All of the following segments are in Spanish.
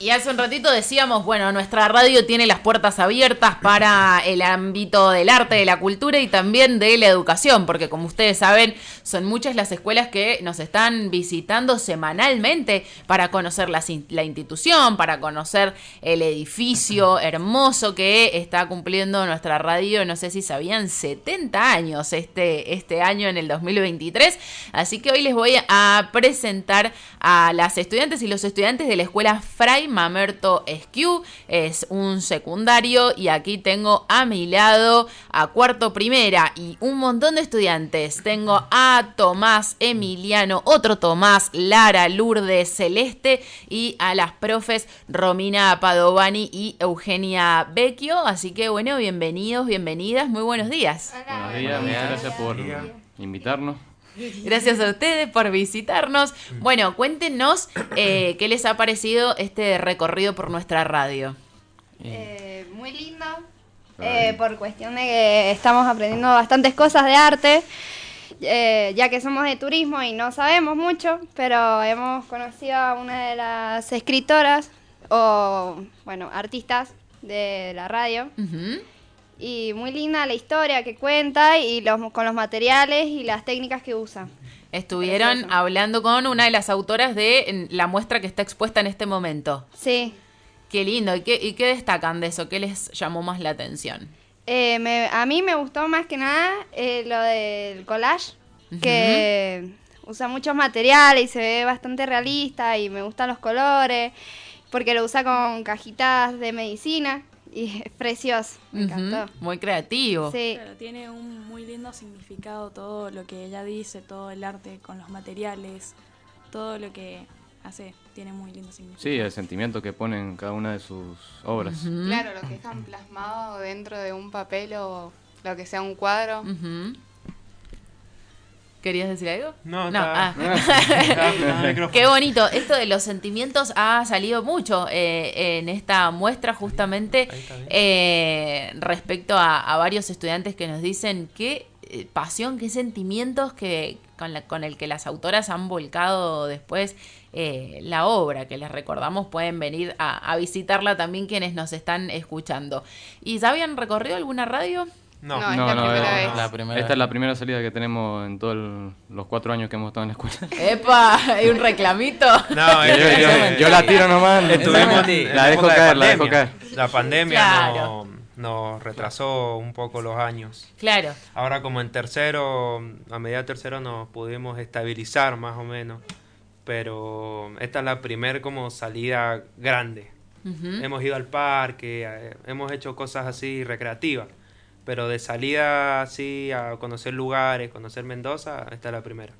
Y hace un ratito decíamos, bueno, nuestra radio tiene las puertas abiertas para el ámbito del arte, de la cultura y también de la educación, porque como ustedes saben, son muchas las escuelas que nos están visitando semanalmente para conocer la institución, para conocer el edificio hermoso que está cumpliendo nuestra radio. No sé si sabían, 70 años este año en el 2023. Así que hoy les voy a presentar a las estudiantes y los estudiantes de la escuela Fray Mamerto Esquiú. Es un secundario y aquí tengo a mi lado a cuarto primera y un montón de estudiantes. Tengo a Tomás, Emiliano, otro Tomás, Lara, Lourdes, Celeste y a las profes Romina Padovani y Eugenia Vecchio. Así que bueno, bienvenidos, bienvenidas, muy buenos días. Hola, buenos días, muchas gracias por invitarnos. Gracias a ustedes por visitarnos. Bueno, cuéntenos qué les ha parecido este recorrido por nuestra radio. Muy lindo, por cuestión de que estamos aprendiendo bastantes cosas de arte, ya que somos de turismo y no sabemos mucho, pero hemos conocido a una de las escritoras o, bueno, artistas de la radio. Uh-huh. Y muy linda la historia que cuenta y con los materiales y las técnicas que usa. Estuvieron Precioso. Hablando con una de las autoras de la muestra que está expuesta en este momento. Sí. Qué lindo. ¿Y qué destacan de eso? ¿Qué les llamó más la atención? A mí me gustó más que nada lo del collage, que usa muchos materiales y se ve bastante realista y me gustan los colores, porque lo usa con cajitas de medicina. Y es precioso, me encantó. Muy creativo. Sí. Claro, tiene un muy lindo significado todo lo que ella dice, todo el arte con los materiales, todo lo que hace tiene muy lindo significado. Sí, el sentimiento que pone en cada una de sus obras. Uh-huh. Claro, lo que están plasmado dentro de un papel o lo que sea un cuadro. Uh-huh. ¿Querías decir algo? No. Qué bonito. Esto de los sentimientos ha salido mucho en esta muestra justamente respecto a varios estudiantes que nos dicen qué pasión, qué sentimientos con el que las autoras han volcado después la obra, que les recordamos pueden venir a visitarla también quienes nos están escuchando. ¿Y ya habían recorrido alguna radio? No, es la primera vez. Esta es la primera salida que tenemos en todos los 4 años que hemos estado en la escuela. ¡Epa! ¿Hay un reclamito? No, yo la tiro nomás. Estuvimos la dejo caer. La pandemia Claro. nos retrasó un poco los años. Claro. Ahora como en tercero, a medida de tercero nos pudimos estabilizar más o menos. Pero esta es la primer como salida grande. Uh-huh. Hemos ido al parque, hemos hecho cosas así recreativas. Pero de salida así a conocer lugares, conocer Mendoza, esta es la primera.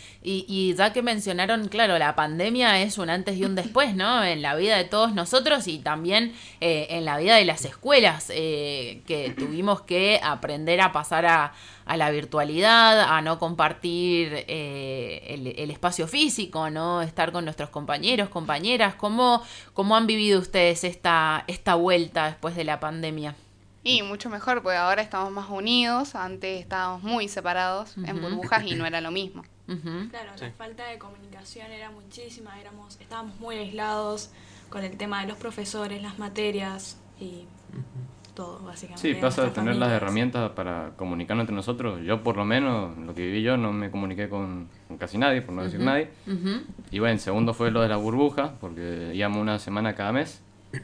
Y ya que mencionaron, claro, la pandemia es un antes y un después, ¿no? En la vida de todos nosotros y también en la vida de las escuelas, que tuvimos que aprender a pasar a la virtualidad, a no compartir el espacio físico, ¿no? Estar con nuestros compañeros, compañeras. ¿Cómo han vivido ustedes esta vuelta después de la pandemia? Y mucho mejor, porque ahora estamos más unidos. Antes estábamos muy separados en burbujas y no era lo mismo. Uh-huh. Claro, Sí. la falta de comunicación era muchísima, estábamos muy aislados con el tema de los profesores, las materias y todo, básicamente. Sí, pasa de Nuestras tener las familias. herramientas para comunicarnos entre nosotros. Yo por lo menos, lo que viví yo, no me comuniqué con casi nadie, por no decir nadie. Uh-huh. Y bueno, en segundo fue lo de la burbuja, porque íbamos una semana cada mes.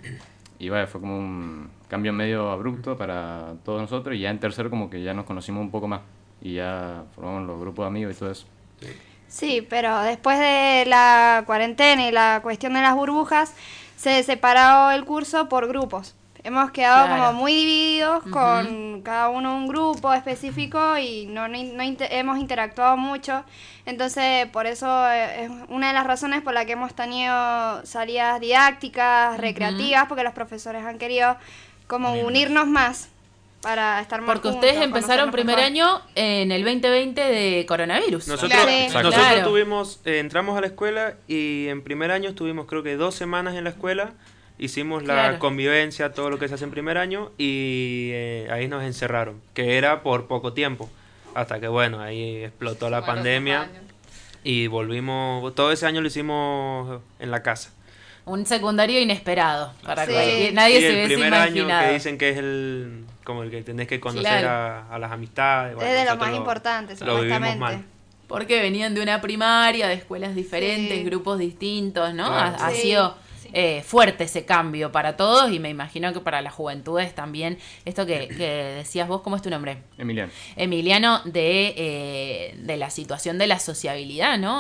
Y bueno, fue como un cambio medio abrupto para todos nosotros. Y ya en tercero como que ya nos conocimos un poco más. Y ya formamos los grupos de amigos y todo eso. Sí, pero después de la cuarentena y la cuestión de las burbujas, se separó el curso por grupos. Hemos quedado Claro. como muy divididos con cada uno un grupo específico y no hemos interactuado mucho. Entonces, por eso es una de las razones por la que hemos tenido salidas didácticas, recreativas, porque los profesores han querido como unirnos más para estar más Porque juntos, ustedes empezaron conocernos primer mejor. año en el 2020 de coronavirus. Nosotros, Claro. nosotros Claro. tuvimos, entramos a la escuela y en primer año estuvimos creo que 2 semanas en la escuela. Hicimos la Claro. convivencia, todo lo que se hace en primer año y ahí nos encerraron, que era por poco tiempo, hasta que bueno, ahí explotó la pandemia y volvimos, todo ese año lo hicimos en la casa. Un secundario inesperado para Sí. cualquier, nadie Y se el hubiese primer año imaginado. que dicen que es como el que tenés que conocer Claro. a las amistades. Bueno, Es de los nosotros más importantes, lo vivimos supuestamente. mal. Porque venían de una primaria, de escuelas diferentes, Sí. grupos distintos, ¿no? Claro. Ha Sí. sido fuerte ese cambio para todos y me imagino que para las juventudes también. Esto que decías vos, ¿cómo es tu nombre? Emiliano, de la situación de la sociabilidad, ¿no?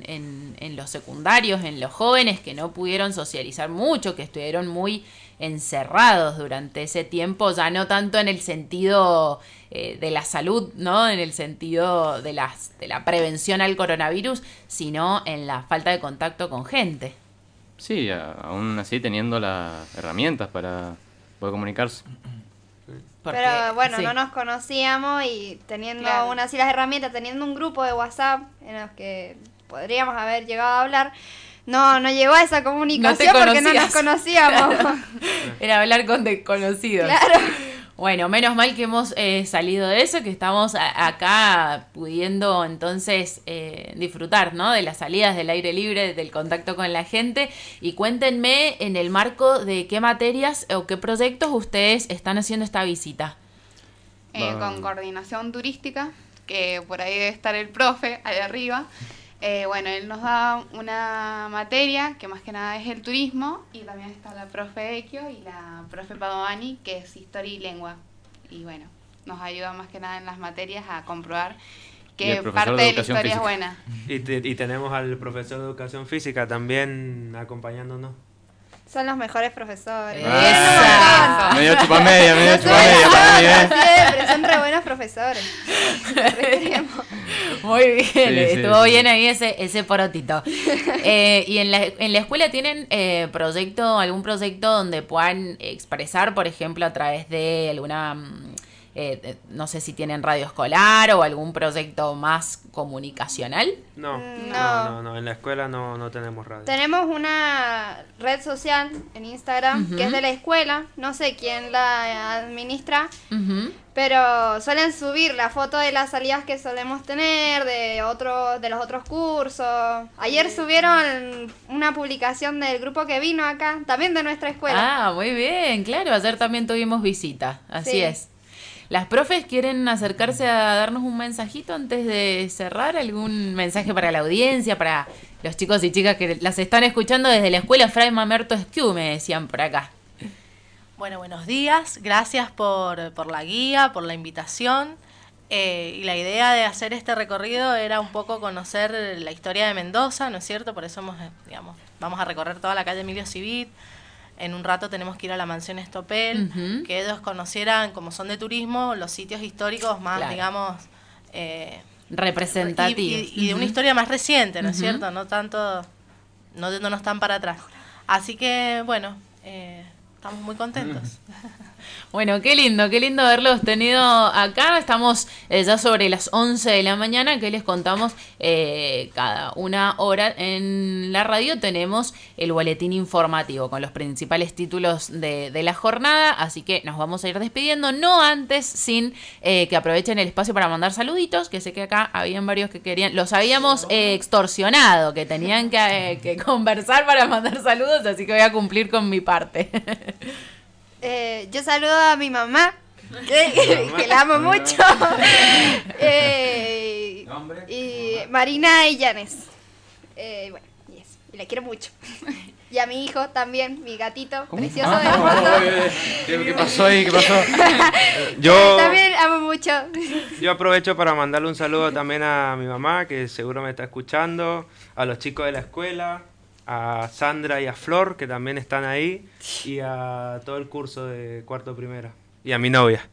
En los secundarios, en los jóvenes que no pudieron socializar mucho, que estuvieron muy encerrados durante ese tiempo, ya no tanto en el sentido de la salud, ¿no? En el sentido de la prevención al coronavirus, sino en la falta de contacto con gente. Sí, aún así teniendo las herramientas para poder comunicarse. Porque, Pero bueno, sí. no nos conocíamos y teniendo Claro. aún así las herramientas, teniendo un grupo de WhatsApp en los que podríamos haber llegado a hablar, no llegó a esa comunicación porque no nos conocíamos. Era hablar con desconocidos. Claro. Bueno, menos mal que hemos salido de eso, que estamos acá pudiendo entonces disfrutar, ¿no? De las salidas del aire libre, del contacto con la gente. Y cuéntenme en el marco de qué materias o qué proyectos ustedes están haciendo esta visita. Con coordinación turística, que por ahí debe estar el profe, ahí arriba. Bueno, él nos da una materia que más que nada es el turismo, y también está la profe Equio y la profe Padovani, que es historia y lengua. Y bueno, nos ayuda más que nada en las materias a comprobar Y que el profesor parte de de la educación historia es física. buena. Y tenemos al profesor de educación física también acompañándonos. Son los mejores profesores. ¡Esa! Medio chupamedia, medio No sé, chupamedia para mí, siempre, son re buenos profesores. Re queremos. Muy bien, Sí, estuvo sí. bien ahí ese porotito. Y en la escuela tienen algún proyecto donde puedan expresar, por ejemplo, a través de alguna, no sé si tienen radio escolar o algún proyecto más comunicacional. No, No. en la escuela no tenemos radio. Tenemos una red social en Instagram Ujú. que es de la escuela, no sé quién la administra, Ujú. pero suelen subir la foto de las salidas que solemos tener, de los otros cursos. Ayer subieron una publicación del grupo que vino acá, también de nuestra escuela. Ah, muy bien, claro, ayer también tuvimos visita, así Sí. es. ¿Las profes quieren acercarse a darnos un mensajito antes de cerrar? ¿Algún mensaje para la audiencia, para los chicos y chicas que las están escuchando desde la escuela Fray Mamerto Esquiú, me decían por acá? Bueno, buenos días. Gracias por la guía, por la invitación. Y la idea de hacer este recorrido era un poco conocer la historia de Mendoza, ¿no es cierto? Por eso vamos a recorrer toda la calle Emilio Civit. En un rato tenemos que ir a la mansión Estopel, Ujú. que ellos conocieran, como son de turismo, los sitios históricos más, Claro. digamos... Representativos. Y de una Ujú. historia más reciente, ¿no es Ujú. cierto? No tanto, no yéndonos tan para atrás. Así que, bueno, estamos muy contentos. Bueno, qué lindo haberlos tenido acá. Estamos ya sobre las 11 de la mañana, que les contamos cada una hora en la radio. Tenemos el boletín informativo con los principales títulos de la jornada, así que nos vamos a ir despidiendo, no antes sin que aprovechen el espacio para mandar saluditos, que sé que acá habían varios que querían, los habíamos extorsionado, que tenían que conversar para mandar saludos, así que voy a cumplir con mi parte. Yo saludo a mi mamá, que la amo mucho. Y Marina y Yanes. Bueno, y eso. Y la quiero mucho. Y a mi hijo también, mi gatito precioso de foto. ¿Qué pasó ahí? ¿Qué pasó? Yo, También amo mucho. yo aprovecho para mandarle un saludo también a mi mamá, que seguro me está escuchando, a los chicos de la escuela, a Sandra y a Flor, que también están ahí, y a todo el curso de cuarto primera, y a mi novia.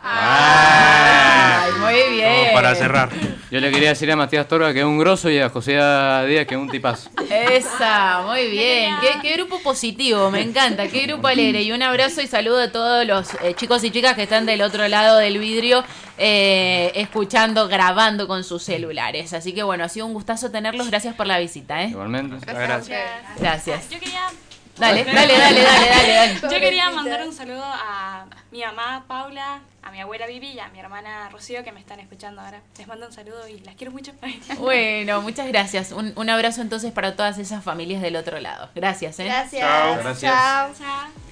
Ay, muy bien. Como para cerrar. Yo le quería decir a Matías Torba que es un grosso y a José Díaz que es un tipazo. Esa, muy bien. Qué grupo positivo, me encanta. Qué grupo alegre. Y un abrazo y saludo a todos los chicos y chicas que están del otro lado del vidrio escuchando, grabando con sus celulares. Así que bueno, ha sido un gustazo tenerlos. Gracias por la visita. Igualmente. Gracias. Gracias. Yo quería Dale, dale. Yo quería mandar un saludo a mi mamá Paula, a mi abuela Vivi y a mi hermana Rocío que me están escuchando ahora. Les mando un saludo y las quiero mucho. Bueno, muchas gracias. Un abrazo entonces para todas esas familias del otro lado. Gracias, ¿eh? Gracias. Chao. Gracias. Chao. Chao.